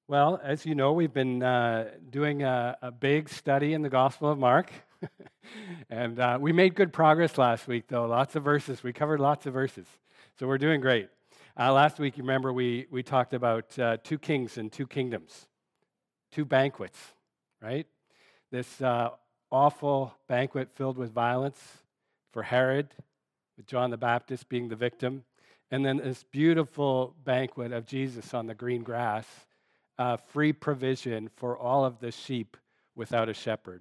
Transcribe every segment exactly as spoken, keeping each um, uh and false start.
Well, as you know, we've been uh, doing a, a big study in the Gospel of Mark. and uh, we made good progress last week, though. Lots of verses. We covered lots of verses. So we're doing great. Uh, last week, you remember, we, we talked about uh, two kings and two kingdoms, two banquets, right? This uh, awful banquet filled with violence for Herod, with John the Baptist being the victim, and then this beautiful banquet of Jesus on the green grass. Uh, free provision for all of the sheep without a shepherd.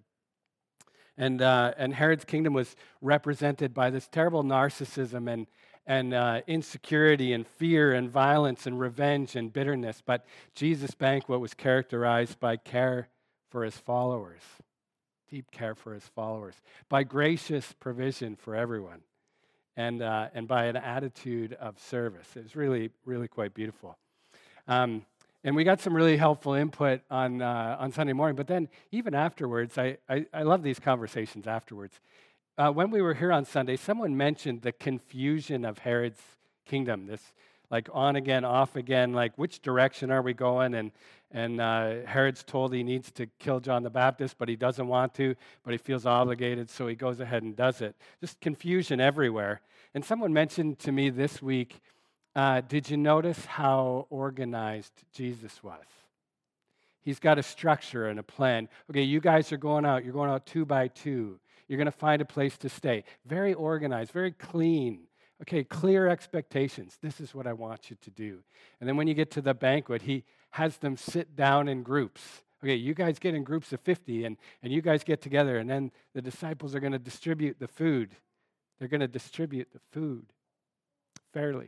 And, uh, and Herod's kingdom was represented by this terrible narcissism and, and uh, insecurity and fear and violence and revenge and bitterness. But Jesus' banquet was characterized by care for his followers, deep care for his followers, by gracious provision for everyone, and, uh, and by an attitude of service. It was really, really quite beautiful. Um, And we got some really helpful input on uh, on Sunday morning. But then even afterwards, I, I, I love these conversations afterwards. Uh, when we were here on Sunday, someone mentioned the confusion of Herod's kingdom, this like on again, off again, like which direction are we going? And, and uh, Herod's told he needs to kill John the Baptist, but he doesn't want to, but he feels obligated, so he goes ahead and does it. Just confusion everywhere. And someone mentioned to me this week, Uh, did you notice how organized Jesus was? He's got a structure and a plan. Okay, you guys are going out. You're going out two by two. You're going to find a place to stay. Very organized, very clean. Okay, clear expectations. This is what I want you to do. And then when you get to the banquet, he has them sit down in groups. Okay, you guys get in groups of fifty, and, and you guys get together, and then the disciples are going to distribute the food. They're going to distribute the food fairly.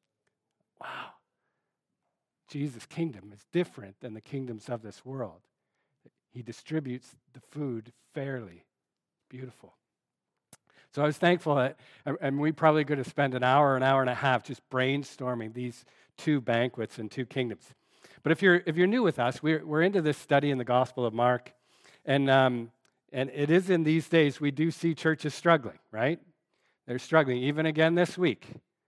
Wow. Jesus' kingdom is different than the kingdoms of this world. He distributes the food fairly. Beautiful. So I was thankful that, and we probably could have spent an hour, an hour and a half just brainstorming these two banquets and two kingdoms. But if you're if you're new with us, we're we're into this study in the Gospel of Mark, and um, and it is in these days we do see churches struggling, right? They're struggling, even again this week.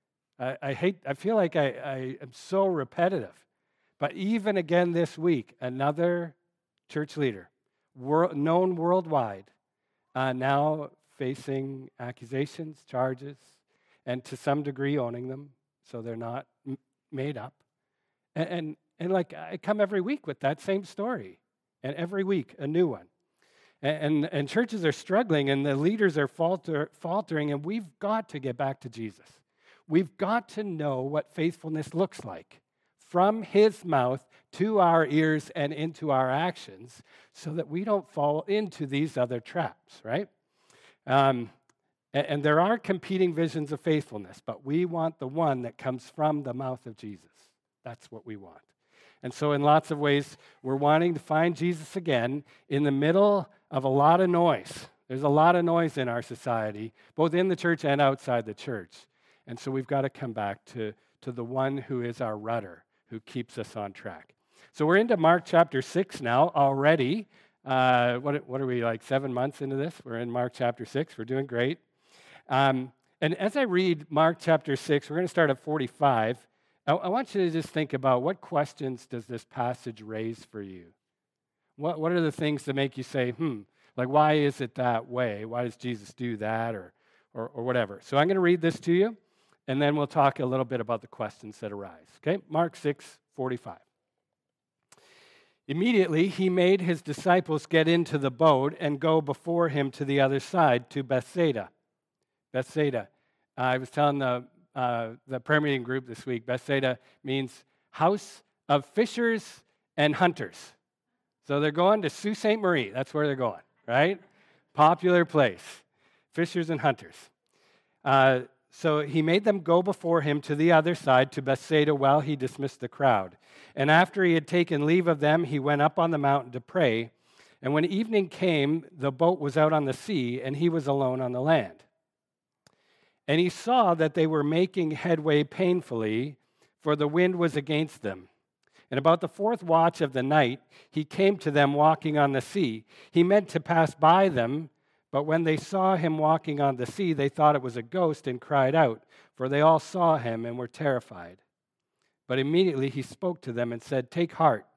I, I hate, I feel like I, I am so repetitive. But even again this week, another church leader, world, known worldwide, uh, now facing accusations, charges, and to some degree owning them, so they're not m- made up. And, and, and like, I come every week with that same story, and every week a new one. And, and, and churches are struggling, and the leaders are falter, faltering, and we've got to get back to Jesus. We've got to know what faithfulness looks like from his mouth to our ears and into our actions so that we don't fall into these other traps, right? Um, and, and there are competing visions of faithfulness, but we want the one that comes from the mouth of Jesus. That's what we want. And so in lots of ways, we're wanting to find Jesus again in the middle of a lot of noise. There's a lot of noise in our society, both in the church and outside the church. And so we've got to come back to, to the one who is our rudder, who keeps us on track. So we're into Mark chapter six now already. Uh, what, what are we, like seven months into this? We're in Mark chapter six. We're doing great. Um, and as I read Mark chapter six, we're going to start at forty-five. I, I want you to just think about what questions does this passage raise for you? What, what are the things that make you say, hmm, like why is it that way? Why does Jesus do that or, or, or whatever? So I'm going to read this to you. And then we'll talk a little bit about the questions that arise. Okay, Mark six forty-five. Immediately, he made his disciples get into the boat and go before him to the other side, to Bethsaida. Bethsaida. Uh, I was telling the, uh, the prayer meeting group this week, Bethsaida means house of fishers and hunters. So they're going to Sault Ste. Marie. That's where they're going, right? Popular place. Fishers and hunters. Uh, So he made them go before him to the other side, to Bethsaida, while he dismissed the crowd. And after he had taken leave of them, he went up on the mountain to pray. And when evening came, the boat was out on the sea, and he was alone on the land. And he saw that they were making headway painfully, for the wind was against them. And about the fourth watch of the night, he came to them walking on the sea. He meant to pass by them, but when they saw him walking on the sea, they thought it was a ghost and cried out, for they all saw him and were terrified. But immediately he spoke to them and said, "Take heart,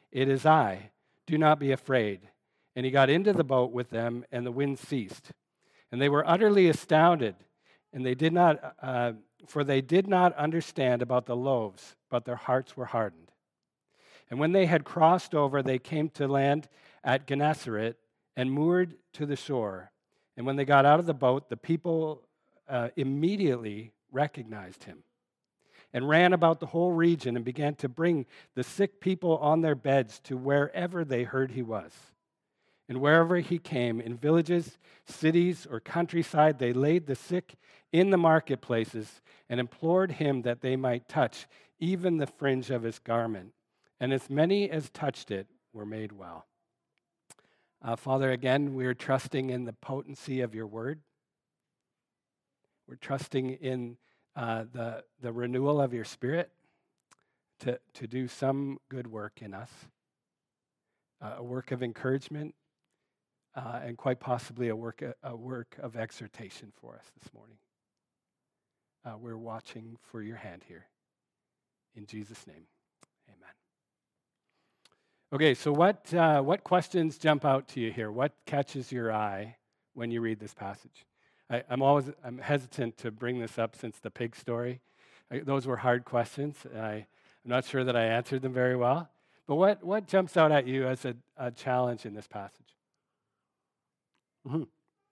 "It is I. Do not be afraid." And he got into the boat with them, and the wind ceased. And they were utterly astounded, and they did not, uh, for they did not understand about the loaves, but their hearts were hardened. And when they had crossed over, they came to land at Gennesaret and moored to the shore. And when they got out of the boat, the people uh, immediately recognized him and ran about the whole region and began to bring the sick people on their beds to wherever they heard he was. And wherever he came, in villages, cities, or countryside, they laid the sick in the marketplaces and implored him that they might touch even the fringe of his garment. And as many as touched it were made well. Uh, Father, again, we're trusting in the potency of your word. We're trusting in uh, the, the renewal of your spirit to, to do some good work in us, uh, a work of encouragement, uh, and quite possibly a work, a work of exhortation for us this morning. Uh, we're watching for your hand here. In Jesus' name, amen. Okay, so what uh, what questions jump out to you here? What catches your eye when you read this passage? I, I'm always I'm hesitant to bring this up since the pig story. I, those were hard questions, and I, I'm not sure that I answered them very well. But what, what jumps out at you as a, a challenge in this passage? Mm-hmm.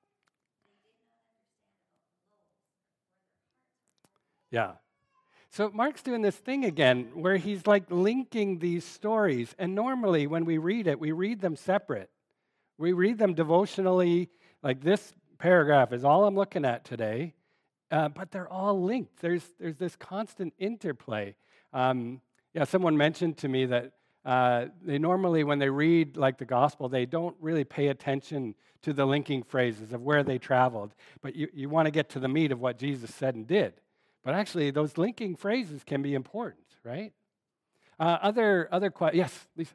Yeah. So Mark's doing this thing again where he's like linking these stories. And normally when we read it, we read them separate. We read them devotionally, like this paragraph is all I'm looking at today, uh, but they're all linked. There's, there's this constant interplay. Um, yeah, someone mentioned to me that uh, they normally, when they read like the gospel, they don't really pay attention to the linking phrases of where they traveled, but you, you want to get to the meat of what Jesus said and did. But actually, those linking phrases can be important, right? Uh, other, other questions? Yes, Lisa?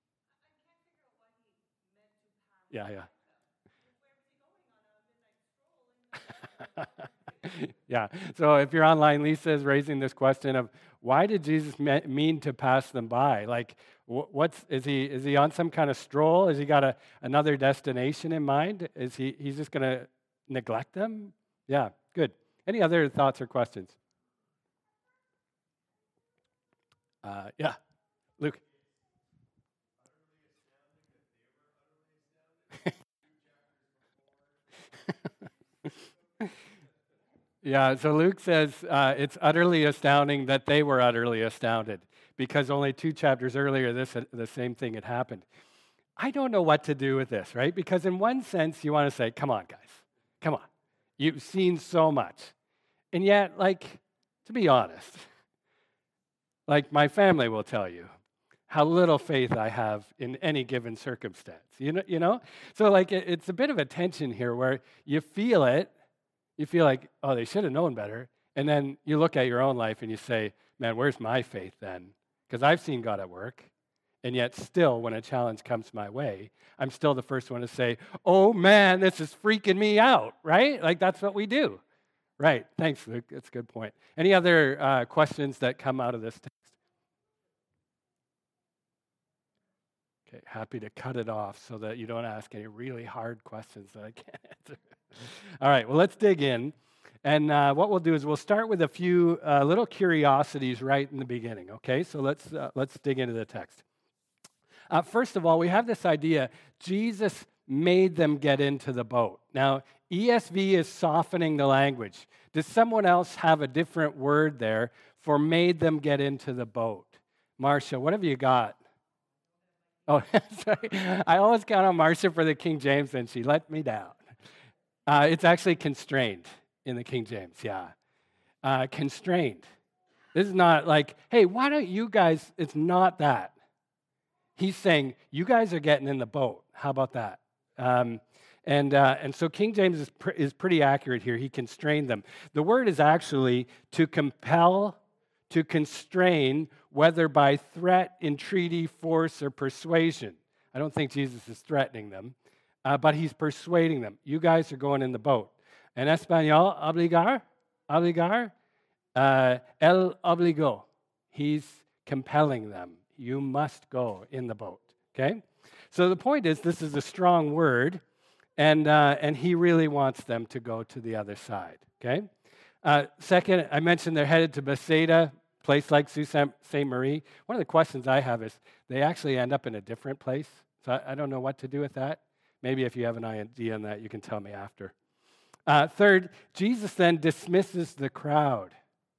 Yeah, yeah. Yeah, so if you're online, Lisa is raising this question of why did Jesus me- mean to pass them by? Like, wh- what's is he is he on some kind of stroll? Has he got a, another destination in mind? Is he he's just going to neglect them? Yeah, good. Any other thoughts or questions? Uh, yeah, Luke. Yeah, so Luke says uh, it's utterly astounding that they were utterly astounded because only two chapters earlier, this the same thing had happened. I don't know what to do with this, right? Because in one sense, you want to say, come on, guys, come on. You've seen so much. And yet, like, to be honest, like my family will tell you how little faith I have in any given circumstance. You know, you know? So, like, it, it's a bit of a tension here where you feel it. You feel like, oh, they should have known better. And then you look at your own life and you say, man, where's my faith then? Because I've seen God at work. And yet still, when a challenge comes my way, I'm still the first one to say, oh, man, this is freaking me out, right? Like, that's what we do. Right. Thanks, Luke. That's a good point. Any other uh, questions that come out of this text? Okay, happy to cut it off so that you don't ask any really hard questions that I can't answer. All right, well, let's dig in. And uh, what we'll do is we'll start with a few uh, little curiosities right in the beginning, okay? So let's, uh, let's dig into the text. Uh, first of all, we have this idea, Jesus made them get into the boat. Now, E S V is softening the language. Does someone else have a different word there for made them get into the boat? Marcia, what have you got? Oh, sorry. I always count on Marcia for the King James, and she let me down. Uh, it's actually constrained in the King James, yeah. Uh, constrained. This is not like, hey, why don't you guys, it's not that. He's saying, you guys are getting in the boat. How about that? Um, and, uh, and so King James is, pr- is pretty accurate here. He constrained them. The word is actually to compel, to constrain, whether by threat, entreaty, force, or persuasion. I don't think Jesus is threatening them, uh, but he's persuading them. You guys are going in the boat. En español, obligar, obligar, uh, el obligó. He's compelling them. You must go in the boat, okay? So the point is, this is a strong word, and, uh, and he really wants them to go to the other side, okay? Uh, second, I mentioned they're headed to Bethsaida, place like Sault Ste. Marie. One of the questions I have is, they actually end up in a different place. So I, I don't know what to do with that. Maybe if you have an idea on that, you can tell me after. Uh, third, Jesus then dismisses the crowd.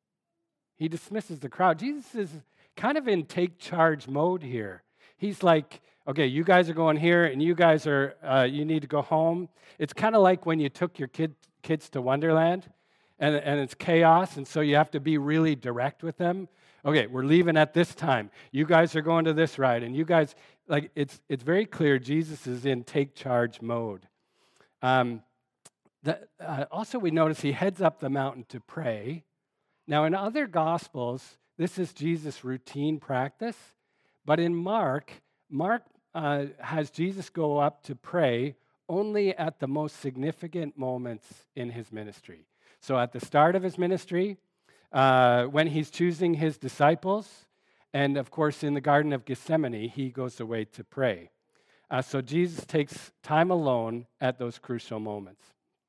He dismisses the crowd. Jesus is kind of in take charge mode here. He's like, okay, you guys are going here, and you guys are, uh, you need to go home. It's kind of like when you took your kid, kids to Wonderland, and, and it's chaos, and so you have to be really direct with them. Okay, we're leaving at this time. You guys are going to this ride, and you guys, like, it's it's very clear Jesus is in take charge mode. Um, the, uh, also, we notice he heads up the mountain to pray. Now, in other Gospels, this is Jesus' routine practice, but in Mark, Mark uh, has Jesus go up to pray only at the most significant moments in his ministry. So at the start of his ministry, uh, when he's choosing his disciples, and of course in the Garden of Gethsemane, he goes away to pray. Uh, so Jesus takes time alone at those crucial moments.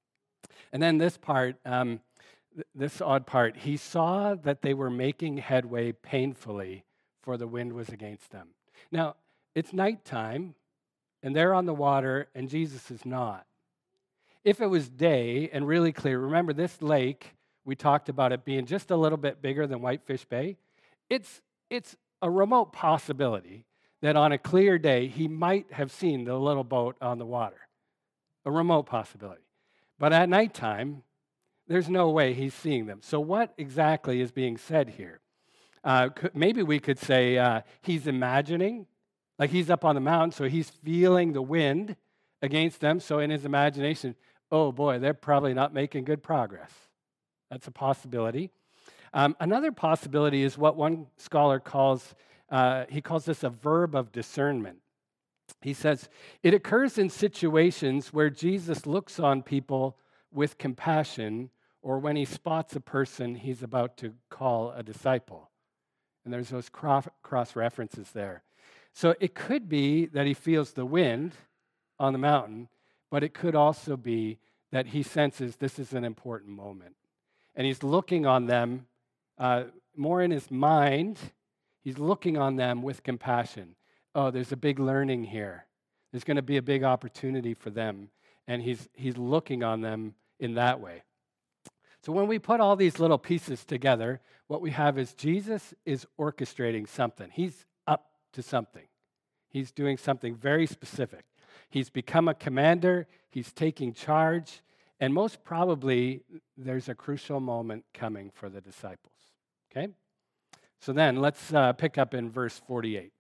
And then this part, um, th- this odd part, he saw that they were making headway painfully, for the wind was against them. Now, it's nighttime, and they're on the water, and Jesus is not. If it was day and really clear, remember this lake, we talked about it being just a little bit bigger than Whitefish Bay. It's, it's a remote possibility that on a clear day, he might have seen the little boat on the water. A remote possibility. But at nighttime, there's no way he's seeing them. So what exactly is being said here? Uh, could, maybe we could say uh, he's imagining, like he's up on the mountain, so he's feeling the wind against them. So in his imagination, oh boy, they're probably not making good progress. That's a possibility. Um, another possibility is what one scholar calls, uh, he calls this a verb of discernment. He says, it occurs in situations where Jesus looks on people with compassion, or when he spots a person he's about to call a disciple. And there's those cross references there. So it could be that he feels the wind on the mountain, but it could also be that he senses this is an important moment. And he's looking on them uh, more in his mind. He's looking on them with compassion. Oh, there's a big learning here. There's going to be a big opportunity for them. And he's, he's looking on them in that way. So when we put all these little pieces together, what we have is Jesus is orchestrating something. He's up to something. He's doing something very specific. He's become a commander. He's taking charge. And most probably, there's a crucial moment coming for the disciples. Okay? So then, let's uh, pick up in verse forty-eight.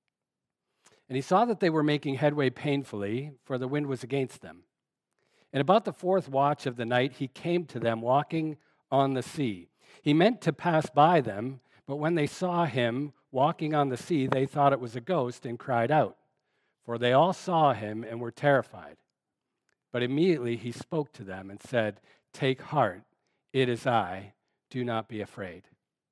And he saw that they were making headway painfully, for the wind was against them. And about the fourth watch of the night, he came to them walking on the sea. He meant to pass by them, but when they saw him walking on the sea, they thought it was a ghost and cried out. For they all saw him and were terrified. But immediately he spoke to them and said, "Take heart, it is I, do not be afraid."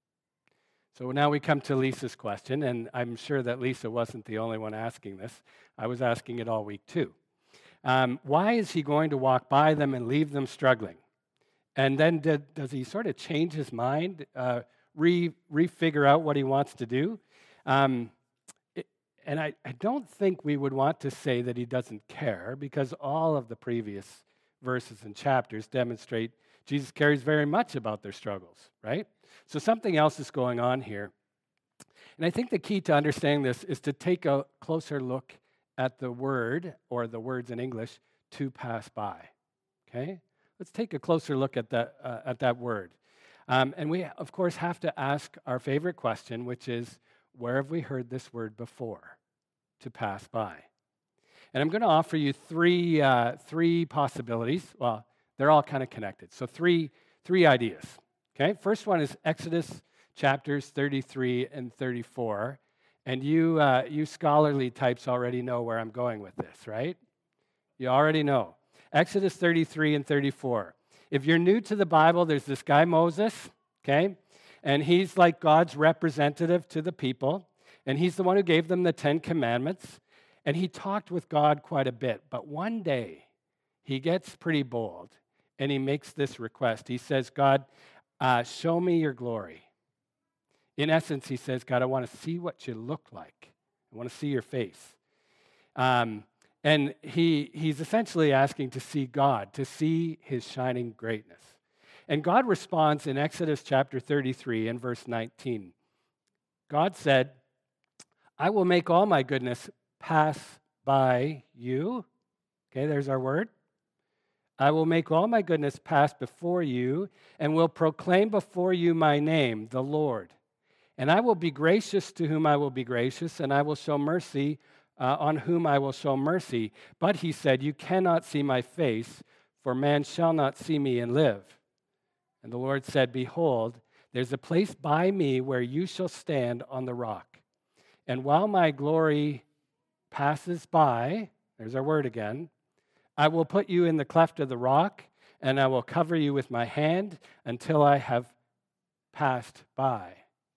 So now we come to Lisa's question, and I'm sure that Lisa wasn't the only one asking this. I was asking it all week too. Um, why is he going to walk by them and leave them struggling? And then did, does he sort of change his mind, uh, re, refigure out what he wants to do? Um, it, and I, I don't think we would want to say that he doesn't care, because all of the previous verses and chapters demonstrate Jesus cares very much about their struggles, right? So something else is going on here. And I think the key to understanding this is to take a closer look at the word, or the words in English, to pass by. Okay? Let's take a closer look at that, uh, at that word. Um, and we, of course, have to ask our favorite question, which is, where have we heard this word before? To pass by. And I'm going to offer you three, uh, three possibilities. Well, they're all kind of connected. So three, three ideas. Okay? First one is Exodus chapters thirty-three and thirty-four. And you, uh, you scholarly types already know where I'm going with this, right? You already know. Exodus thirty-three and thirty-four. If you're new to the Bible, there's this guy Moses, okay? And he's like God's representative to the people. And he's the one who gave them the Ten Commandments. And he talked with God quite a bit. But one day, he gets pretty bold, and he makes this request. He says, God, uh, show me your glory. In essence, he says, God, I want to see what you look like. I want to see your face. Um, and he he's essentially asking to see God, to see his shining greatness. And God responds in Exodus chapter thirty-three and verse nineteen. God said, I will make all my goodness pass by you. Okay, there's our word. I will make all my goodness pass before you and will proclaim before you my name, the Lord. And I will be gracious to whom I will be gracious, and I will show mercy uh, on whom I will show mercy. But he said, you cannot see my face, for man shall not see me and live. And the Lord said, behold, there's a place by me where you shall stand on the rock. And while my glory passes by, there's our word again, I will put you in the cleft of the rock, and I will cover you with my hand until I have passed by.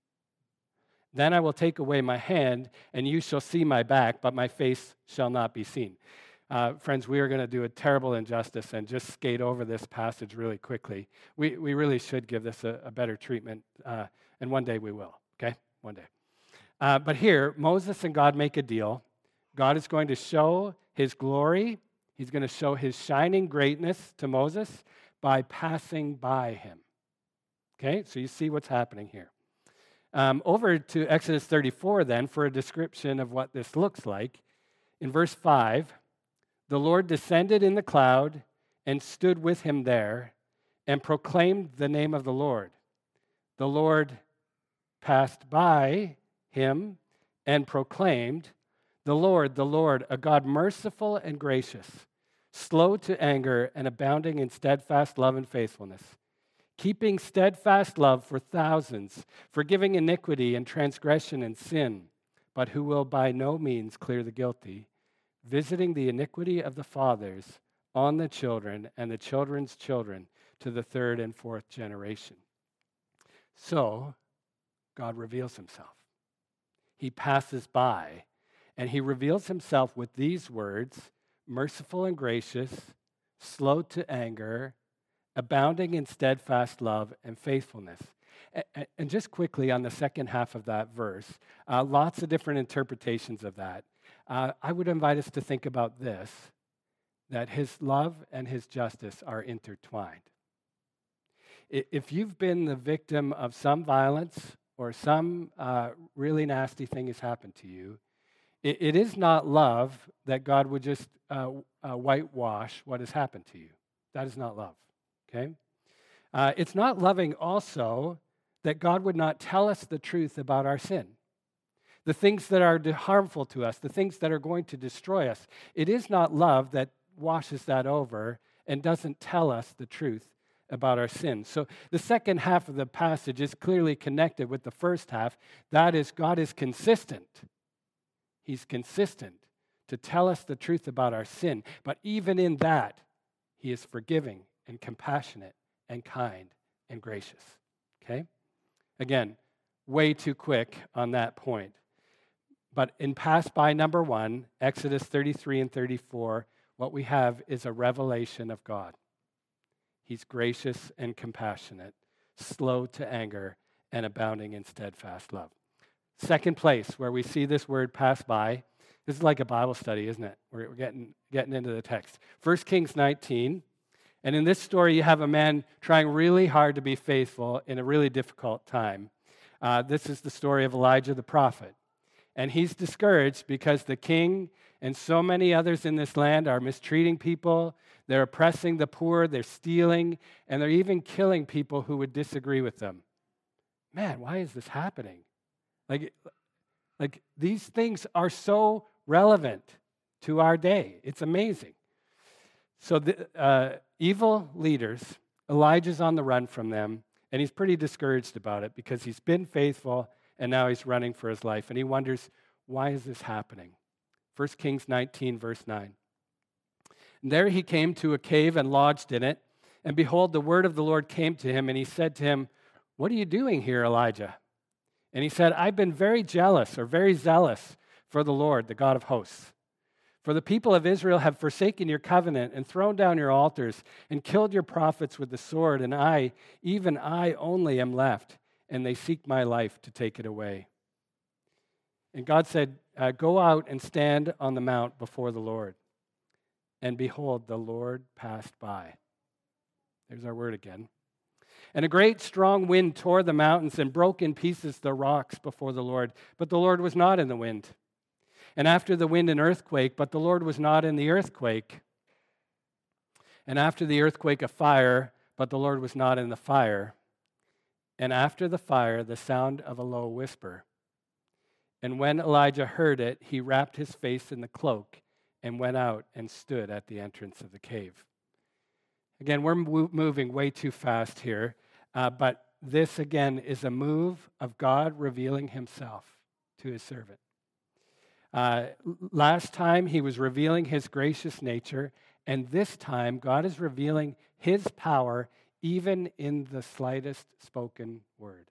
Then I will take away my hand, and you shall see my back, but my face shall not be seen. Uh, friends, we are going to do a terrible injustice and just skate over this passage really quickly. We we really should give this a, a better treatment, uh, and one day we will, okay? One day. Uh, but here, Moses and God make a deal. God is going to show his glory. He's going to show his shining greatness to Moses by passing by him. Okay, so you see what's happening here. Um, over to Exodus thirty-four then for a description of what this looks like. In verse five, the Lord descended in the cloud and stood with him there and proclaimed the name of the Lord. The Lord passed by him and proclaimed, the Lord, the Lord, a God merciful and gracious, slow to anger and abounding in steadfast love and faithfulness, keeping steadfast love for thousands, forgiving iniquity and transgression and sin, but who will by no means clear the guilty, visiting the iniquity of the fathers on the children and the children's children to the third and fourth generation. So, God reveals himself. He passes by, and he reveals himself with these words, merciful and gracious, slow to anger, abounding in steadfast love and faithfulness. And just quickly on the second half of that verse, uh, lots of different interpretations of that. Uh, I would invite us to think about this, that his love and his justice are intertwined. If you've been the victim of some violence or some uh, really nasty thing has happened to you, it, it is not love that God would just uh, uh, whitewash what has happened to you. That is not love. Okay? Uh, it's not loving also that God would not tell us the truth about our sin, the things that are harmful to us, the things that are going to destroy us. It is not love that washes that over and doesn't tell us the truth about our sin. So the second half of the passage is clearly connected with the first half. That is, God is consistent. He's consistent to tell us the truth about our sin. But even in that, he is forgiving and compassionate and kind and gracious. Okay? Again, way too quick on that point. But in pass by number one, Exodus thirty-three and thirty-four, what we have is a revelation of God. He's gracious and compassionate, slow to anger, and abounding in steadfast love. Second place where we see this word pass by, this is like a Bible study, isn't it? We're getting, getting into the text. First Kings nineteen. And in this story, you have a man trying really hard to be faithful in a really difficult time. Uh, this is the story of Elijah the prophet. And he's discouraged because the king and so many others in this land are mistreating people. They're oppressing the poor. They're stealing. And they're even killing people who would disagree with them. Man, why is this happening? Like, like these things are so relevant to our day. It's amazing. So the uh, evil leaders, Elijah's on the run from them, and he's pretty discouraged about it because he's been faithful, and now he's running for his life. And he wonders, why is this happening? First Kings nineteen, verse nine. And there he came to a cave and lodged in it. And behold, the word of the Lord came to him, and he said to him, what are you doing here, Elijah? And he said, I've been very jealous or very zealous for the Lord, the God of hosts. For the people of Israel have forsaken your covenant and thrown down your altars and killed your prophets with the sword, and I, even I only am left, and they seek my life to take it away. And God said, uh, go out and stand on the mount before the Lord. And behold, the Lord passed by. There's our word again. And a great strong wind tore the mountains and broke in pieces the rocks before the Lord. But the Lord was not in the wind. And after the wind, an earthquake, but the Lord was not in the earthquake. And after the earthquake, a fire, but the Lord was not in the fire. And after the fire, the sound of a low whisper. And when Elijah heard it, he wrapped his face in the cloak and went out and stood at the entrance of the cave. Again, we're moving way too fast here, uh, but this, again, is a move of God revealing himself to his servant. Uh, last time, he was revealing his gracious nature, and this time, God is revealing his power even in the slightest spoken word.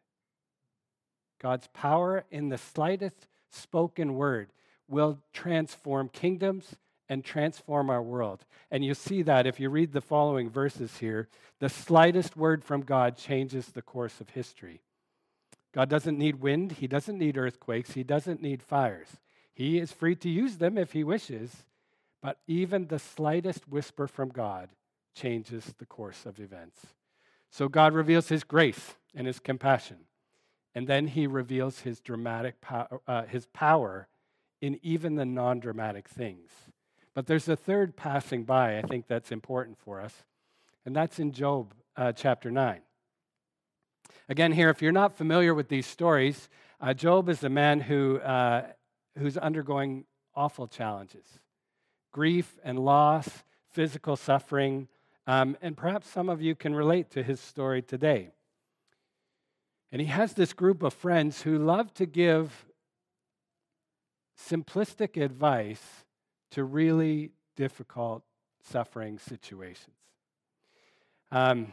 God's power in the slightest spoken word will transform kingdoms and transform our world. And you see that if you read the following verses here. The slightest word from God changes the course of history. God doesn't need wind. He doesn't need earthquakes. He doesn't need fires. He is free to use them if he wishes, but even the slightest whisper from God changes the course of events. So God reveals his grace and his compassion, and then he reveals his dramatic power, uh, his power in even the non-dramatic things. But there's a third passing by, I think that's important for us, and that's in Job uh, chapter nine. Again, here, if you're not familiar with these stories, uh, Job is a man who uh, who's undergoing awful challenges, grief and loss, physical suffering, um, and perhaps some of you can relate to his story today. And he has this group of friends who love to give simplistic advice to really difficult, suffering situations. Um,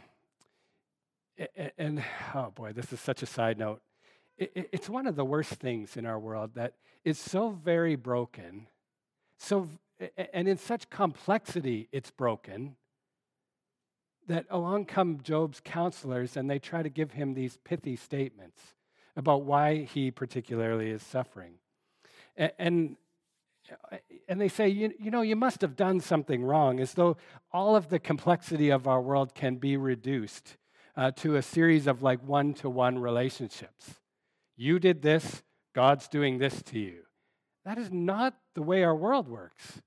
and, oh boy, this is such a side note. It, it's one of the worst things in our world that is so very broken, so and in such complexity it's broken, that along come Job's counselors and they try to give him these pithy statements about why he particularly is suffering. And, and, and they say, you, you know, you must have done something wrong, as though all of the complexity of our world can be reduced uh, to a series of like one-to-one relationships. You did this, God's doing this to you. That is not the way our world works.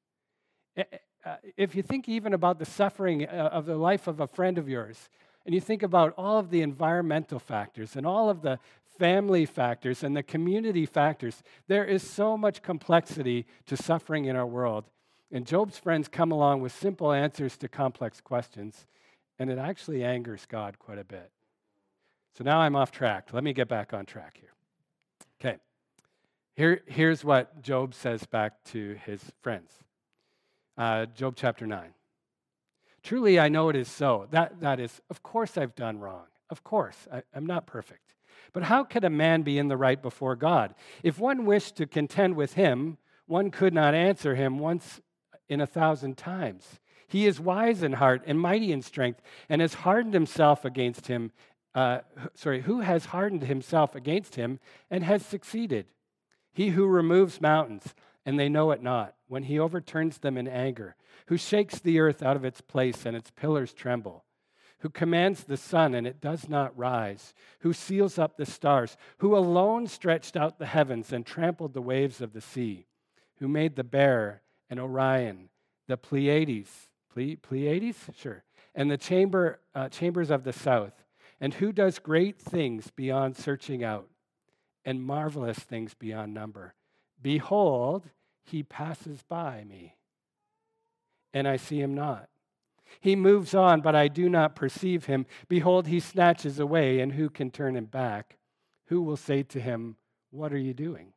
If you think even about the suffering of the life of a friend of yours, and you think about all of the environmental factors and all of the family factors and the community factors, there is so much complexity to suffering in our world. And Job's friends come along with simple answers to complex questions, and it actually angers God quite a bit. So now I'm off track. Let me get back on track here. Okay, Here, here's what Job says back to his friends. Uh, Job chapter nine. Truly, I know it is so. That, that is, of course I've done wrong. Of course, I, I'm not perfect. But how could a man be in the right before God? If one wished to contend with him, one could not answer him once in a thousand times. He is wise in heart and mighty in strength, and has hardened himself against him. Uh, sorry, who has hardened himself against him and has succeeded? He who removes mountains, and they know it not, when he overturns them in anger, who shakes the earth out of its place and its pillars tremble, who commands the sun and it does not rise, who seals up the stars, who alone stretched out the heavens and trampled the waves of the sea, who made the bear and Orion, the Pleiades, Ple- Pleiades? Sure, and the chamber, uh, chambers of the south, and who does great things beyond searching out, and marvelous things beyond number. Behold, he passes by me, and I see him not. He moves on, but I do not perceive him. Behold, he snatches away, and who can turn him back? Who will say to him, what are you doing?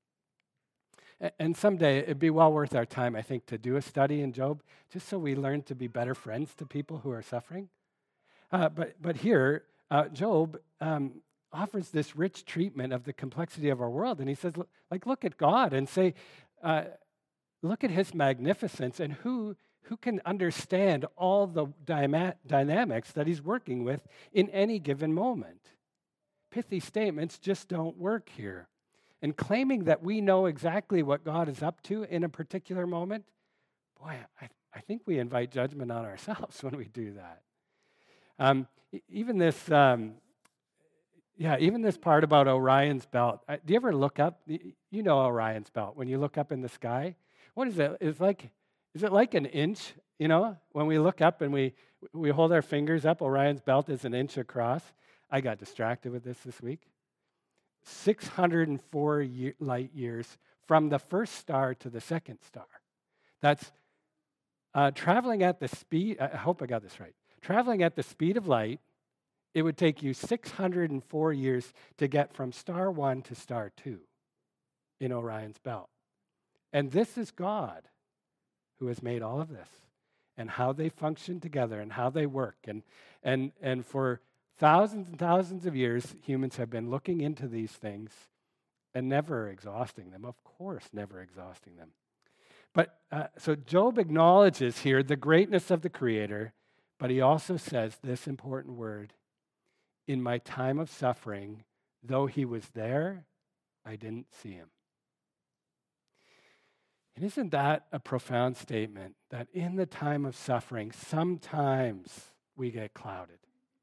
And someday, it'd be well worth our time, I think, to do a study in Job, just so we learn to be better friends to people who are suffering. Uh, but, but here, uh, Job, um, offers this rich treatment of the complexity of our world. And he says, like, look at God and say, uh, look at his magnificence and who, who can understand all the dyma- dynamics that he's working with in any given moment. Pithy statements just don't work here. And claiming that we know exactly what God is up to in a particular moment, boy, I, I think we invite judgment on ourselves when we do that. Um, even this, um, yeah, even this part about Orion's belt. Uh, do you ever look up? You know Orion's belt. When you look up in the sky, what is it? It's like, is it like an inch? You know, when we look up and we we hold our fingers up, Orion's belt is an inch across. I got distracted with this this week. six hundred four year, light years from the first star to the second star. That's uh, traveling at the speed, I hope I got this right. Traveling at the speed of light, it would take you six hundred four years to get from star one to star two in Orion's belt. And this is God who has made all of this and how they function together and how they work. And, and, and for thousands and thousands of years, humans have been looking into these things and never exhausting them. Of course, never exhausting them. But uh, so Job acknowledges here the greatness of the Creator, but he also says this important word, in my time of suffering, though he was there, I didn't see him. And isn't that a profound statement, that in the time of suffering, sometimes we get clouded.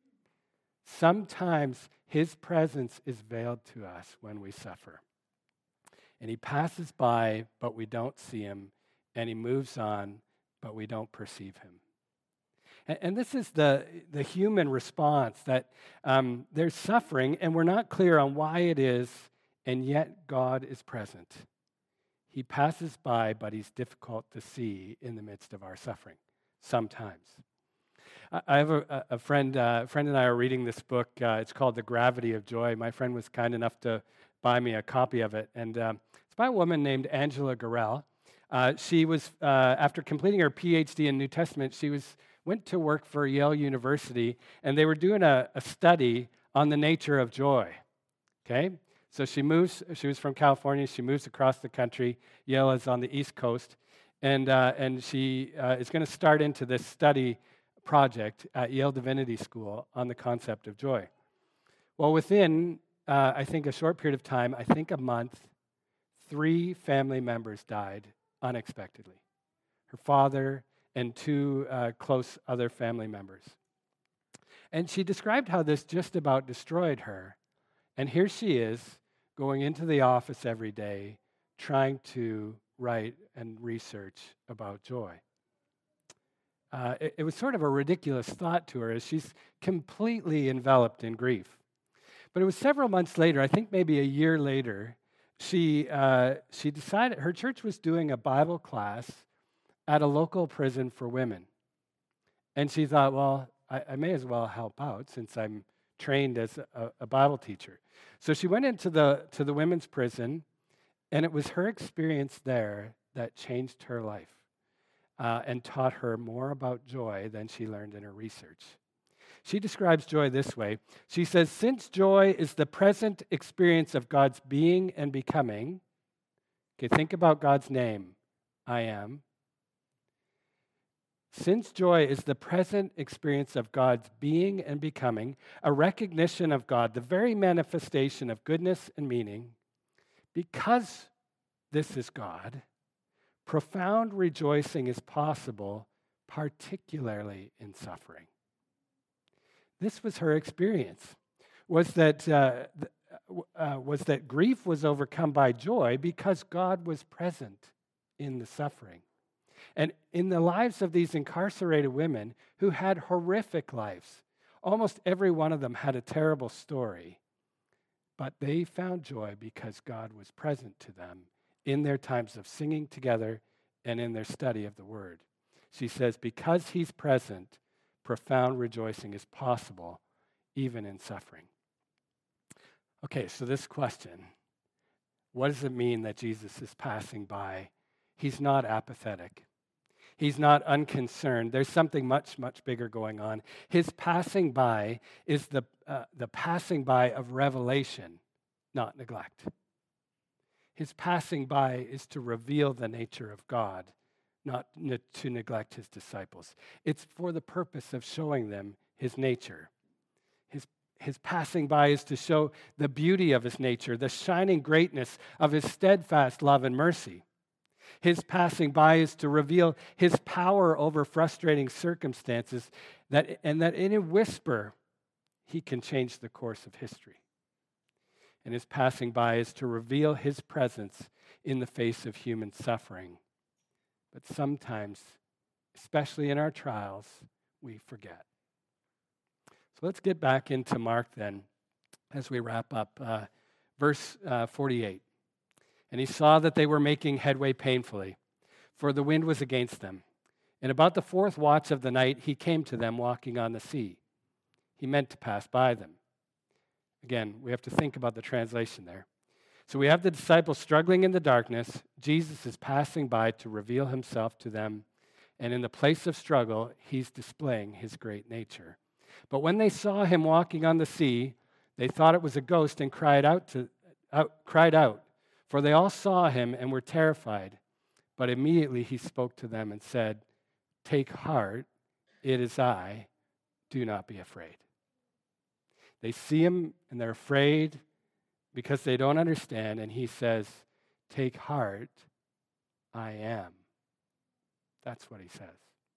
Sometimes his presence is veiled to us when we suffer. And he passes by, but we don't see him. And he moves on, but we don't perceive him. And, and this is the, the human response, that um, there's suffering, and we're not clear on why it is, and yet God is present. He passes by, but he's difficult to see in the midst of our suffering, sometimes. I have a, a friend, uh, a friend and I are reading this book. Uh, it's called The Gravity of Joy. My friend was kind enough to buy me a copy of it. And um, it's by a woman named Angela Gorell. Uh, she was, uh, after completing her P H D in New Testament, she was went to work for Yale University, and they were doing a, a study on the nature of joy. Okay? So she moves, she was from California, she moves across the country. Yale is on the East Coast. And, uh, and she uh, is going to start into this study project at Yale Divinity School on the concept of joy. Well, within, uh, I think, a short period of time, I think a month, three family members died unexpectedly. Her father and two uh, close other family members. And she described how this just about destroyed her. And here she is, going into the office every day, trying to write and research about joy. Uh, it, it was sort of a ridiculous thought to her as she's completely enveloped in grief. But it was several months later, I think maybe a year later, she, uh, she decided her church was doing a Bible class at a local prison for women. And she thought, well, I, I may as well help out since I'm trained as a, a Bible teacher. So she went into the to the women's prison, and it was her experience there that changed her life uh, and taught her more about joy than she learned in her research. She describes joy this way. She says, since joy is the present experience of God's being and becoming, okay, think about God's name, I am. Since joy is the present experience of God's being and becoming, a recognition of God, the very manifestation of goodness and meaning, because this is God, profound rejoicing is possible, particularly in suffering. This was her experience, was that, uh, uh, was that grief was overcome by joy because God was present in the suffering. And in the lives of these incarcerated women who had horrific lives, almost every one of them had a terrible story, but they found joy because God was present to them in their times of singing together and in their study of the Word. She says, because He's present, profound rejoicing is possible, even in suffering. Okay, so this question, what does it mean that Jesus is passing by? He's not apathetic. He's not unconcerned. There's something much, much bigger going on. His passing by is the, uh, the passing by of revelation, not neglect. His passing by is to reveal the nature of God, not ne- to neglect his disciples. It's for the purpose of showing them his nature. His, his passing by is to show the beauty of his nature, the shining greatness of his steadfast love and mercy. His passing by is to reveal his power over frustrating circumstances, that, and that in a whisper, he can change the course of history. And his passing by is to reveal his presence in the face of human suffering. But sometimes, especially in our trials, we forget. So let's get back into Mark then as we wrap up. Uh, verse uh, forty-eight. And he saw that they were making headway painfully, for the wind was against them. And about the fourth watch of the night, he came to them walking on the sea. He meant to pass by them. Again, we have to think about the translation there. So we have the disciples struggling in the darkness. Jesus is passing by to reveal himself to them. And in the place of struggle, he's displaying his great nature. But when they saw him walking on the sea, they thought it was a ghost and cried out, to, out, cried out. For they all saw him and were terrified. But immediately he spoke to them and said, "Take heart, it is I. Do not be afraid." They see him and they're afraid because they don't understand. And he says, "Take heart, I am." That's what he says.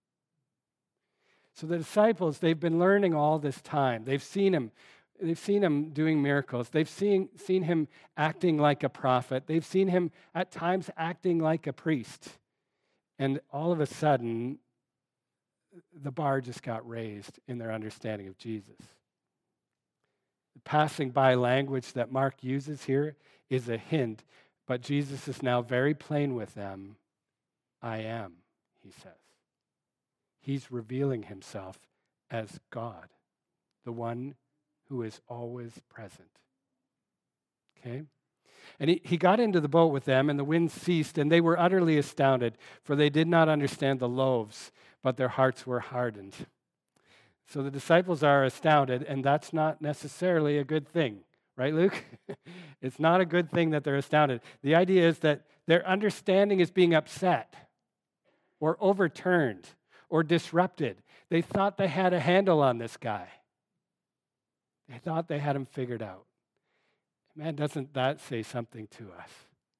So the disciples, they've been learning all this time. They've seen him. They've seen him doing miracles. They've seen, seen him acting like a prophet. They've seen him at times acting like a priest. And all of a sudden, the bar just got raised in their understanding of Jesus. The passing by language that Mark uses here is a hint, but Jesus is now very plain with them. I am, he says. He's revealing himself as God, the one who is always present. Okay? And he, he got into the boat with them, and the wind ceased, and they were utterly astounded, for they did not understand the loaves, but their hearts were hardened. So the disciples are astounded, and that's not necessarily a good thing, right, Luke? It's not a good thing that they're astounded. The idea is that their understanding is being upset or overturned or disrupted. They thought they had a handle on this guy. They thought they had him figured out. Man, doesn't that say something to us?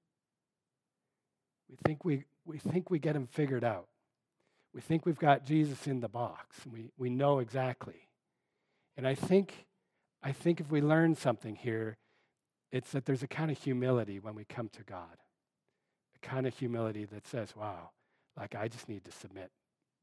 We think we, we think we get him figured out. We think we've got Jesus in the box. We, we know exactly. And I think, I think if we learn something here, it's that there's a kind of humility when we come to God. A kind of humility that says, wow, like I just need to submit.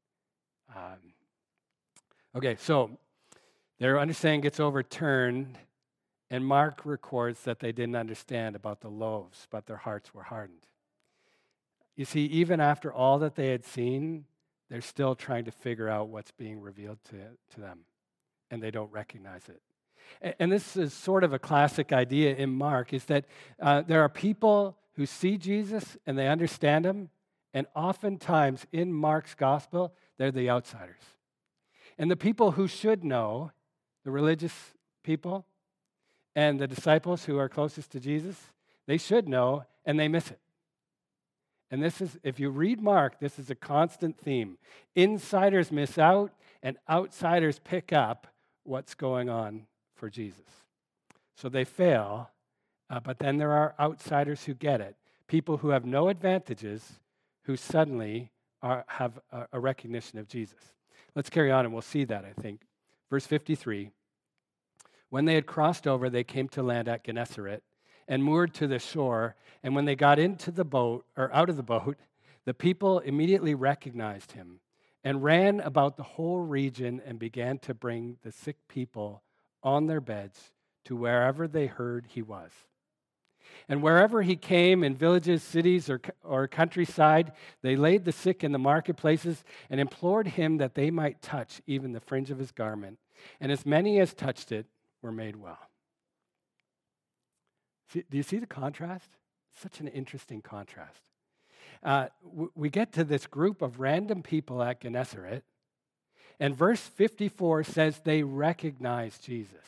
Um, okay, so their understanding gets overturned, and Mark records that they didn't understand about the loaves, but their hearts were hardened. You see, even after all that they had seen, they're still trying to figure out what's being revealed to, to them, and they don't recognize it. And, and this is sort of a classic idea in Mark, is that uh, there are people who see Jesus and they understand him, and oftentimes in Mark's gospel, they're the outsiders. And the people who should know, the religious people and the disciples who are closest to Jesus, they should know, and they miss it. And this is, if you read Mark, this is a constant theme. Insiders miss out, and outsiders pick up what's going on for Jesus. So they fail, uh, but then there are outsiders who get it. People who have no advantages, who suddenly are, have a, a recognition of Jesus. Let's carry on, and we'll see that, I think. Verse fifty-three. When they had crossed over, they came to land at Gennesaret and moored to the shore. And when they got into the boat, or out of the boat, the people immediately recognized him and ran about the whole region and began to bring the sick people on their beds to wherever they heard he was. And wherever he came, in villages, cities, or, or countryside, they laid the sick in the marketplaces and implored him that they might touch even the fringe of his garment. And as many as touched it were made well. See, do you see the contrast? Such an interesting contrast. uh, w- we get to this group of random people at Gennesaret, and verse fifty-four says they recognize Jesus.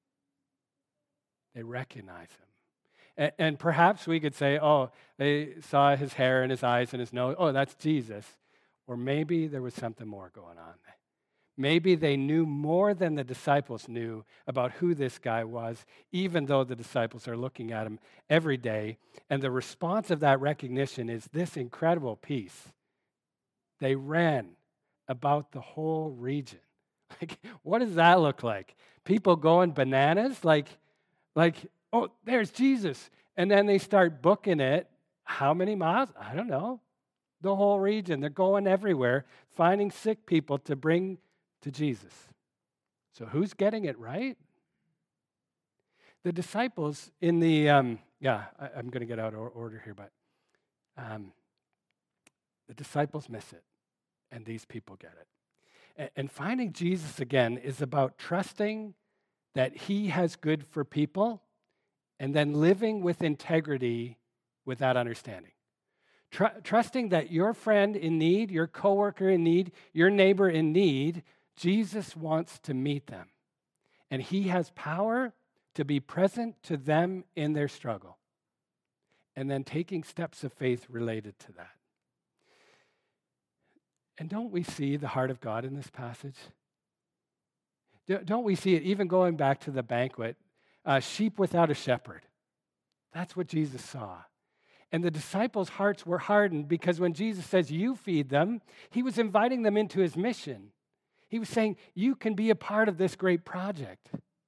They recognize him. And, and perhaps we could say, oh, they saw his hair and his eyes and his nose. Oh, that's Jesus. Or maybe there was something more going on. Maybe they knew more than the disciples knew about who this guy was, even though the disciples are looking at him every day. And the response of that recognition is this incredible peace. They ran about the whole region. Like, what does that look like? People going bananas? Like, like, oh, there's Jesus. And then they start booking it. How many miles? I don't know. The whole region. They're going everywhere, finding sick people to bring to Jesus. So who's getting it right? The disciples in the, um, yeah, I, I'm going to get out of order here, but um, the disciples miss it, and these people get it. And, and finding Jesus again is about trusting that he has good for people and then living with integrity with that understanding. Tr- trusting that your friend in need, your coworker in need, your neighbor in need, Jesus wants to meet them. And he has power to be present to them in their struggle. And then taking steps of faith related to that. And don't we see the heart of God in this passage? Don't we see it even going back to the banquet? Uh, sheep without a shepherd. That's what Jesus saw. And the disciples' hearts were hardened because when Jesus says, you feed them, he was inviting them into his mission. He was saying, you can be a part of this great project.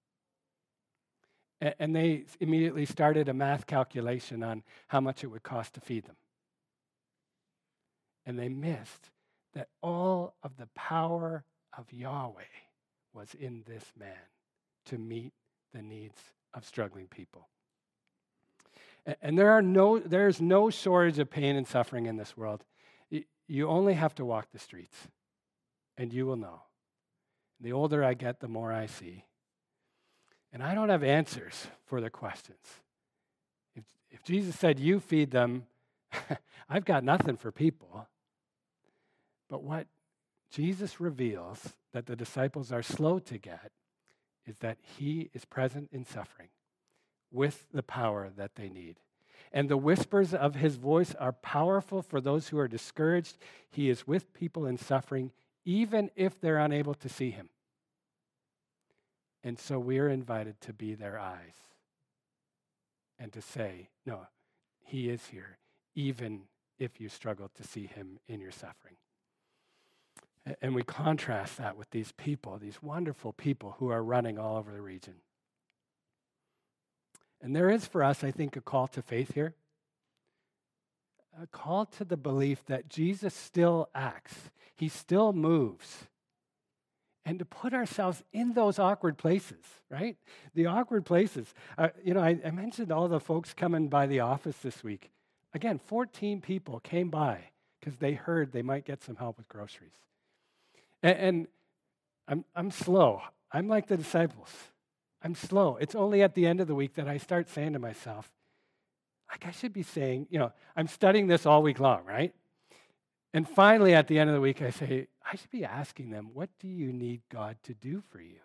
And they immediately started a math calculation on how much it would cost to feed them. And they missed that all of the power of Yahweh was in this man to meet the needs of struggling people. And there are no, there's no shortage of pain and suffering in this world. You only have to walk the streets, and you will know. The older I get, the more I see. And I don't have answers for their questions. If, if Jesus said, you feed them, I've got nothing for people. But what Jesus reveals that the disciples are slow to get is that he is present in suffering with the power that they need. And the whispers of his voice are powerful for those who are discouraged. He is with people in suffering, even if they're unable to see him. And so we are invited to be their eyes and to say, no, he is here, even if you struggle to see him in your suffering. And we contrast that with these people, these wonderful people who are running all over the region. And there is for us, I think, a call to faith here. A call to the belief that Jesus still acts. He still moves. And to put ourselves in those awkward places, right? The awkward places. Uh, you know, I, I mentioned all the folks coming by the office this week. Again, fourteen people came by because they heard they might get some help with groceries. And, and I'm, I'm slow. I'm like the disciples. I'm slow. It's only at the end of the week that I start saying to myself, like I should be saying, you know, I'm studying this all week long, right? And finally, at the end of the week, I say, I should be asking them, what do you need God to do for you?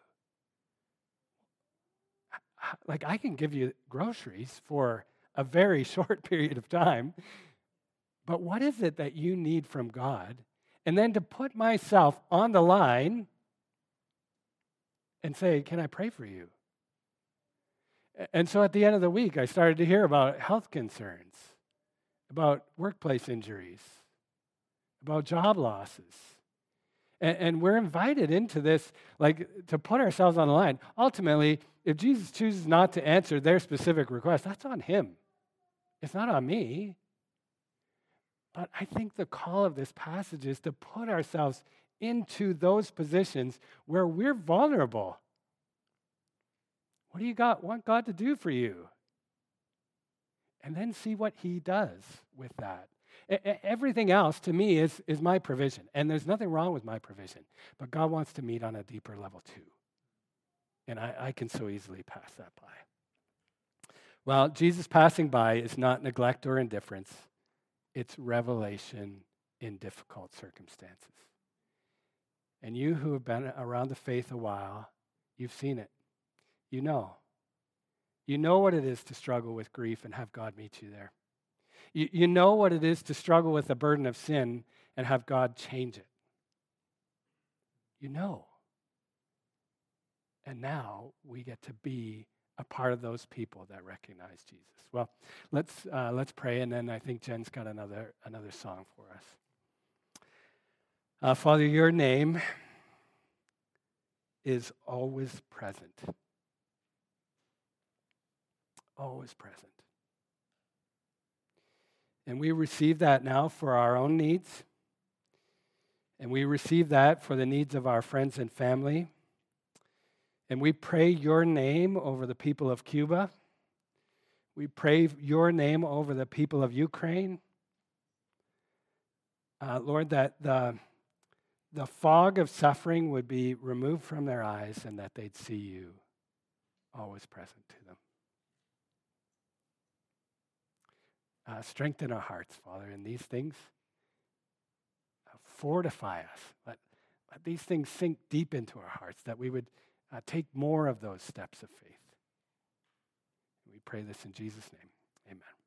Like, I can give you groceries for a very short period of time, but what is it that you need from God? And then to put myself on the line and say, can I pray for you? And so at the end of the week, I started to hear about health concerns, about workplace injuries, about job losses. And, and we're invited into this, like, to put ourselves on the line. Ultimately, if Jesus chooses not to answer their specific request, that's on him. It's not on me. But I think the call of this passage is to put ourselves into those positions where we're vulnerable. What do you got, want God to do for you? And then see what he does with that. Everything else, to me, is, is my provision. And there's nothing wrong with my provision. But God wants to meet on a deeper level, too. And I, I can so easily pass that by. Well, Jesus passing by is not neglect or indifference. it's revelation in difficult circumstances. And you who have been around the faith a while, you've seen it. You know. You know what it is to struggle with grief and have God meet you there. You, you know what it is to struggle with the burden of sin and have God change it. You know. And now we get to be a part of those people that recognize Jesus. Well, let's uh, let's pray, and then I think Jen's got another another song for us. Uh, Father, your name is always present. Always present. And we receive that now for our own needs. And we receive that for the needs of our friends and family. And we pray your name over the people of Cuba. We pray your name over the people of Ukraine. Uh, Lord, that the, the fog of suffering would be removed from their eyes and that they'd see you always present to them. Uh, strengthen our hearts, Father, in these things. Uh, fortify us. Let, let these things sink deep into our hearts, that we would uh, take more of those steps of faith. We pray this in Jesus' name. Amen.